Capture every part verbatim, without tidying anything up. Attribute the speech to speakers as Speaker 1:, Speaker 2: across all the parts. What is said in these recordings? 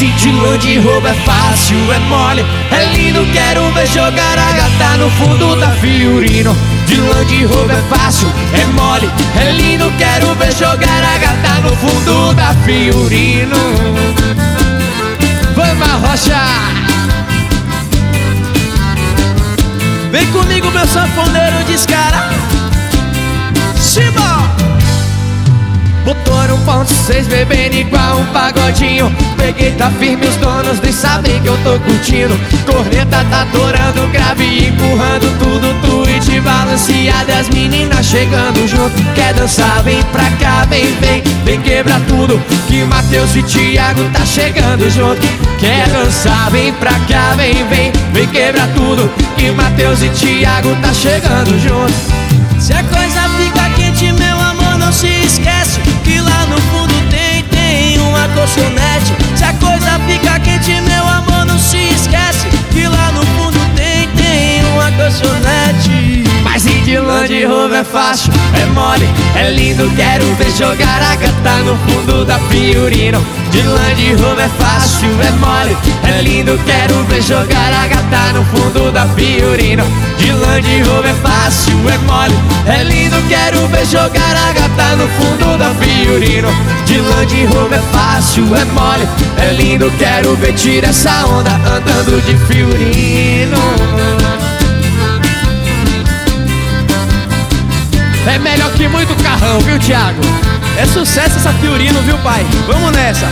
Speaker 1: Mas de Land Rover é fácil, é mole, é lindo, quero ver jogar a gata no fundo da Fiorino. De Land Rover é fácil, é mole, é lindo, quero ver jogar a gata no fundo da Fiorino. Vamos Rocha! Vem comigo meu sanfoneiro descarado. Simba! Motor um ponto seis bebendo igual um pagodinho. Peguei, tá firme, os donos nem sabem que eu tô curtindo. Corneta tá torando grave e empurrando tudo, tweet balanceado e as meninas chegando junto. Quer dançar, vem pra cá, vem, vem, vem quebrar tudo, que Matheus e Thiago tá chegando junto. Quer dançar, vem pra cá, vem, vem, vem quebrar tudo, que Matheus e Thiago tá chegando junto. Se a coisa fica quente, meu amor, não se esquece que lá no fundo tem, tem uma colchonete. Se a coisa fica quente, meu amor, não se esquece que lá no fundo tem, tem uma colchonete. Mas ir de Land Rover é fácil, é mole, é lindo, quero ver jogar a gata no fundo da Fiorino. De Land Rover é fácil, é mole, é lindo, quero ver jogar a gata no fundo da Fiorino. De Land Rover é fácil, é mole, é lindo, quero ver jogar a gata no fundo da Fiorino. De Land Rover é fácil, é mole, é lindo, quero ver tirar essa onda andando de Fiorino. É melhor que muito carrão, viu, Thiago? É sucesso essa Fiorino, viu, pai? Vamos nessa!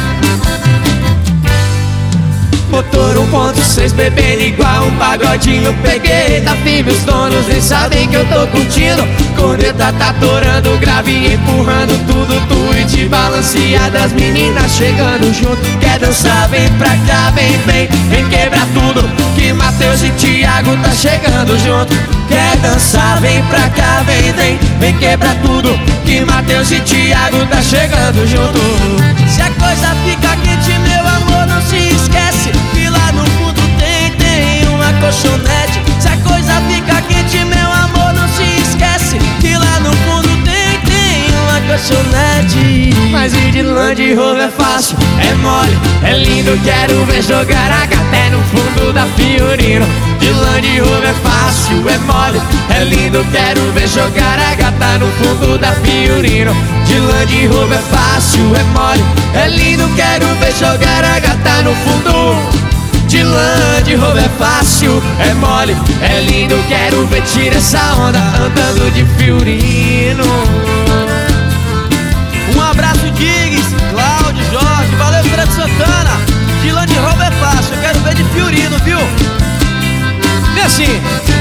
Speaker 1: Motor um ponto seis bebendo igual um pagodinho. Peguei, tá firme, os donos nem sabem que eu tô curtindo. Corneta tá torando grave e empurrando tudo, tweet balanceado, as meninas chegando junto. Quer dançar, vem pra cá, vem, vem, vem quebrar tudo, que Matheus e Thiago tá chegando junto. Quer dançar, vem pra cá, vem, vem, vem quebrar tudo, que Matheus e Thiago tá chegando junto. Se a coisa fica quente, meu amor, não se esquece que lá no fundo tem, tem uma colchonete. Se a coisa fica quente, meu amor, não se esquece que lá no fundo tem, tem uma colchonete. Mas ir de Land Rover é fácil, é mole, é lindo, quero ver jogar a gata no fundo da Fiorino. De Land Rover é fácil, é mole, é lindo, quero ver jogar a gata no fundo da Fiorino. De Land Rover é fácil, é mole, é lindo, quero ver jogar a gata no fundo. De Land Rover é fácil, é mole, é lindo, quero ver tirar essa onda andando de Fiorino.
Speaker 2: Um abraço, Diggs, Cláudio, Jorge, valeu, Feira de Santana. De Land Rover é fácil, eu quero ver de Fiorino, viu?
Speaker 1: E assim,